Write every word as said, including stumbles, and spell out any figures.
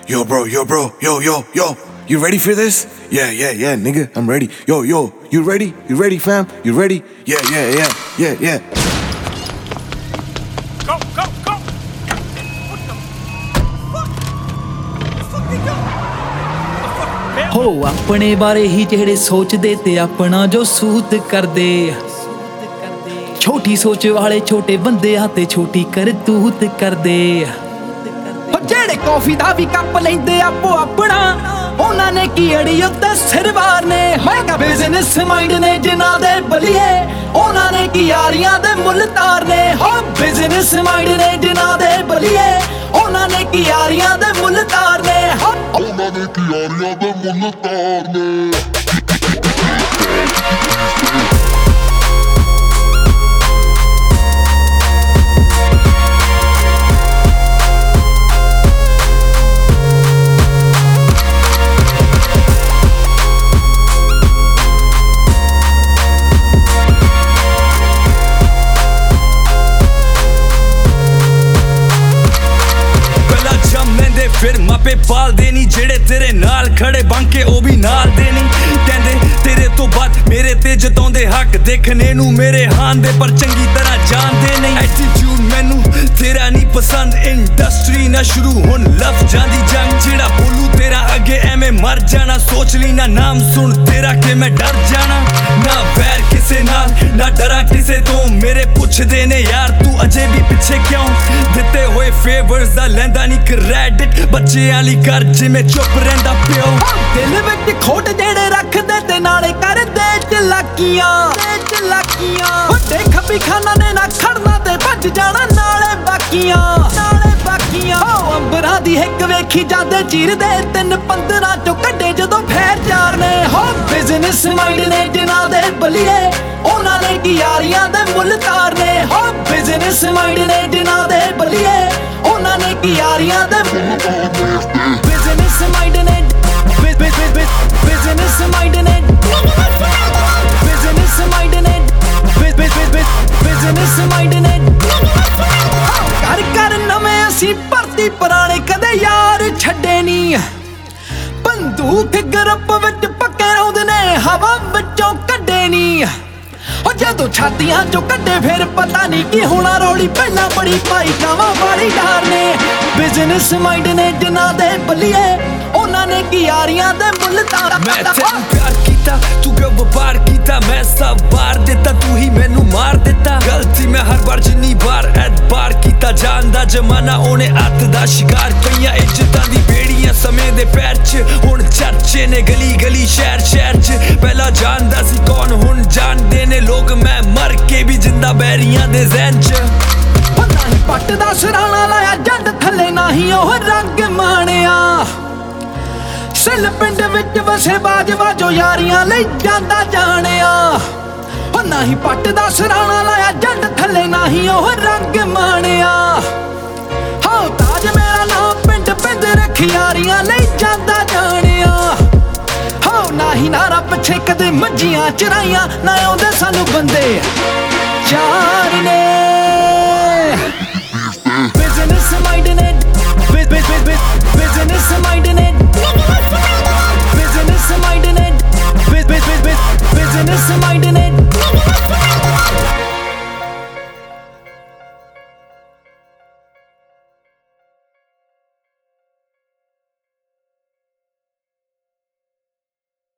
Yo, bro, yo, bro, yo, yo, yo. You ready for this? Yeah, yeah, yeah, nigga, I'm ready. Yo, yo, you ready? You ready, fam? You ready? Yeah, yeah, yeah, yeah, yeah. Go, go, go! What the fuck? The fuck they go? ਹੋ ਆਪਣੇ ਬਾਰੇ ਹੀ ਜਿਹੜੇ ਸੋਚਦੇ ਤੇ ਆਪਣਾ ਜੋ ਸੂਤ ਕਰਦੇ ਛੋਟੀ ਸੋਚ ਵਾਲੇ ਛੋਟੇ ਬੰਦਿਆਂ ਤੇ ਛੋਟੀ ਕਰਤੂਤ ਕਰਦੇ ਹੋ ਜਿਹੜੇ ਕੌਫੀ ਦਾ ਵੀ ਕੱਪ ਲੈਂਦੇ ਆਪੋ ਆਪਣਾ ਉਹਨਾਂ ਨੇ ਕੀ ਅੜੀ ਉੱਤੇ ਸਿਰਵਾਰ ਨੇ ਹੋਏਗਾ ਬਿਜ਼ਨਸ ਮਾਈਂਡ ਨੇ ਜਿਨ੍ਹਾਂ ਦੇ ਬਲੀਏ ਉਹਨਾਂ ਨੇ ਕੀ ਯਾਰੀਆਂ ਦੇ ਮੁੱਲ ਤਾਰਨੇ ਹੋ ਬਿਜ਼ਨਸ ਮਾਈਂਡ ਨੇ ਜਿਨ੍ਹਾਂ ਦੇ ਬਲੀਏ ਉਹਨਾਂ ਨੇ ਕੀ ਯਾਰੀਆਂ ਦੇ ਮੁੱਲ ਤਾਰਨੇ ਹੋ ਉਹਨਾਂ ਨੇ ਕੀ ਯਾਰੀਆਂ ਦੇ ਮੁੱਲ ਤਾਰਨੇ ਫਿਰ ਮਾਪੇ ਪਾਲਦੇ ਨੀ ਜਿਹੜੇ ਤੇਰੇ ਨਾਲ ਖੜੇ ਬੰਕੇ ਉਹ ਵੀ ਨਾਲ ਦੇ ਨੀ ਕਹਿੰਦੇ ਤੇਰੇ ਤੋਂ ਬਾਅਦ ਮੇਰੇ ਤੇ ਜਤਾਉਂਦੇ ਹੱਕ ਦੇਖਣੇ ਨੂੰ ਮੇਰੇ ਹਾਨ ਦੇ ਪਰ ਚੰਗੀ ਤਰ੍ਹਾਂ ਜਾਣਦੇ ਨਹੀਂ ਐਟੀਟਿਊਡ ਮੈਨੂੰ ਤੇਰਾ ਨਹੀਂ ਪਸੰਦ ਇੰਡਸਟਰੀ ਨਾ ਸ਼ੁਰੂ ਹੁਣ ਲਫ਼ਜ਼ਾਂ ਦੀ ਜੰਗ ਜਿਹੜਾ ਬੋਲੂ ਤੇਰਾ ਅੱਗੇ ਐਵੇਂ ਮਰ ਜਾਣਾ ਸੋਚ ਲਈ ਨਾ ਨਾਮ ਸੁਣ ਤੇਰਾ ਕਿ ਮੈਂ ਡਰ ਜਾਣਾ ਨਾ ਵੈਰ ਕਿਸੇ ਨਾਲ ਨਾ ਡਰਾਂ ਕਿਸੇ ਤੋਂ ਮੇਰੇ ਪੁੱਛਦੇ ਨੇ ਯਾਰ ਤੂੰ ਅਜੇ ਵੀ ਪਿੱਛੇ ਕਿਉਂ ਦਿੱਤੇ ਹੋਏ ਫੇਵਰਸ ਦਾ ਲੈਂਦਾ ਨਹੀਂ ਕ੍ਰੈਡਿਟ ਬੱਚਿਆਂ ਲਈ ਕਰ ਜਿਵੇਂ ਚੁੱਪ ਰਹਿੰਦਾ ਪਿਓ ਦਿਲ ਵਿੱਚ ਖੋਟ ਜਿਹੜੇ ਰੱਖਦੇ ਤੇ ਨਾਲੇ ਕਰਦੇ ਚਲਾਕੀਆਂ ਚਲਾਕੀਆਂ ਵੱਡੇ ਖੱਬੀ ਖਾਨਾ ਨੇ ਨਾ ਖੜਨਾ ਤੇ ਭੱਜ ਜਾਣਾ ਨਾਲੇ ਬਾਕੀਆਂ ਨਾਲੇ ਬਾਕੀਆਂ ਹੋ ਅੰਬਰਾਂ ਦੀ ਹਿੱਕ ਵੇਖੀ ਜਾਂਦੇ ਚੀਰਦੇ ਤਿੰਨ ਪੰਦਰਾਂ ਚੋਂ ਕੱਢੇ ਜਦੋਂ ਫੇਰ ਚਾਰ ਨੇ ਹੋ ਬਿਜ਼ਨਸ ਮਾਈਂਡ ਨੇ ਜਿਨ੍ਹਾਂ ਦੇ ਬਲੀਏ ਉਹਨਾਂ ਨੇ ਕੀ ਯਾਰੀਆਂ ਦੇ ਮੁੱਲ ਤਾਰਨੇ ਹੋ ਬਿਜ਼ਨਸ ਮਾਈਂਡ ਨੇ ਜਿਨ੍ਹਾਂ ਦੇ ਬਲੀਏ ਉਹਨਾਂ ਨੇ ਕੀ ਯਾਰੀਆਂ ਦੇ ਮੁੱਲ ਤਾਰਨੇ ਬਿਜ਼ਨਸ ਮਾਈਂਡ ਨੇ ਬਿਜ਼ਨਸ ਮਾਈਂਡ ਨੇ ਬਿਜ਼ਨਸ ਮਾਈਂਡ ਨੇ ਬਿਜ਼ਨਸ ਮਾਈਂਡ ਨੇ ਕਰ ਕਰ ਨਵੇਂ ਅਸੀਂ ਭਰਤੀ ਪੁਰਾਣੇ ਕਦੇ ਯਾਰ ਛੱਡੇ ਨੀ ਬੰਦੂਕ ਗਰੁੱਪ ਵਿੱਚ ਪੱਕੇ ਰਹੁੰਦੇ ਨੇ ਹਵਾ ਵਿੱਚੋਂ ਕੱਢੇ ਨੀ ਉਹ ਜਦੋਂ ਛਾਤੀਆਂ ਚੋਂ ਕੱਢੇ ਫਿਰ ਪਤਾ ਨਹੀਂ ਕੀ ਹੋਣਾ ਰੌਲੀ ਪਹਿਲਾਂ ਬੜੀ ਪਾਈ ਕਾਵਾਂ ਵਾਲੀ ਡਾਰ ਨੇ ਬਿਜ਼ਨਸ ਮਾਈਂਡ ਨੇ ਜਿਨ੍ਹਾਂ ਦੇ ਬਲੀਏ ਉਹਨਾਂ ਨੇ ਕੀ ਯਾਰੀਆਂ ਦੇ ਮੁੱਲ ਤਾਰ ਮੈਂ ਤੈਨੂੰ ਪਿਆਰ ਕੀਤਾ ਤੂੰ ਕਿਉਂ ਵਪਾਰ ਕੀਤਾ ਮੈਂ ਸਭ ਵਾਰ ਦਿੱਤਾ ਤੂੰ ਹੀ ਮੈਨੂੰ ਮਾਰ ਦਿੱਤਾ ਗਲਤੀ ਮੈਂ ਹਰ ਵਾਰ ਜਿੰਨੀ ਵਾਰ ਐਤਬਾਰ ਕੀਤਾ ਜਾਣਦਾ ਜ਼ਮਾਨਾ ਉਹਨੇ ਅੱਤ ਦਾ ਸ਼ਿਕਾਰ ਕਈਆਂ ਇੱਜ਼ਤਾਂ ਦੀ ਬੇੜੀਆਂ ਸਮੇਂ ਦੇ ਪੈਰ 'ਚ ਹੁਣ ਚਰਚੇ ਨੇ ਗਲੀ ਗਲੀ ਸ਼ਹਿਰ ਸ਼ਹਿਰ 'ਚ ਪਹਿਲਾਂ ਜਾਣਦਾ ਸੀ ਕੌਣ ਹੁਣ ਜਾਣਦੇ ਨੇ ਲੋਕ ਮੈਂ ਮਰ ਕੇ ਵੀ ਜਿੰਦਾ ਬੈਰੀਆਂ ਦੇ ਜ਼ਹਿਨ 'ਚ ਪਤਾ ਹੀ ਪੱਟ ਦਾ ਸਰਾਣਾ ਲਾਇਆ ਜੱਟ ਥੱਲੇ ਨਾ ਹੀ ਉਹ ਰੰਗ ਮਾਣਿਆ ਸਿਲ ਪਿੰਡ ਵਿੱਚ ਵਸੇ ਬਾਜਵਾ ਜੋ ਯਾਰੀਆਂ ਲਈ ਜਾਂਦਾ ਜਾਣਿਆ ਉਹ ਨਾ ਹੀ ਪੱਟ ਦਾ ਸਰਾਣਾ ਲਾਇਆ ਜੱਟ ਥੱਲੇ ਨਾ ਹੀ ਉਹ ਰੰਗ ਮਾਣਿਆ ਹੋ ਤਾਜ ਮੇਰਾ ਨਾਮ ਪਿੰਡ ਪਿੰਡ ਰੱਖ ਯਾਰੀਆਂ ਲਈ ਜਾਂਦਾ ਜਾਣਿਆ ਹੋ ਨਾ ਹੀ ਨਾਰਾ ਪਿੱਛੇ ਕਦੇ ਮੱਝੀਆਂ ਚਰਾਈਆਂ ਨਾ ਆਉਂਦੇ ਸਾਨੂੰ ਬੰਦੇ ਚਾਰ ਨੇ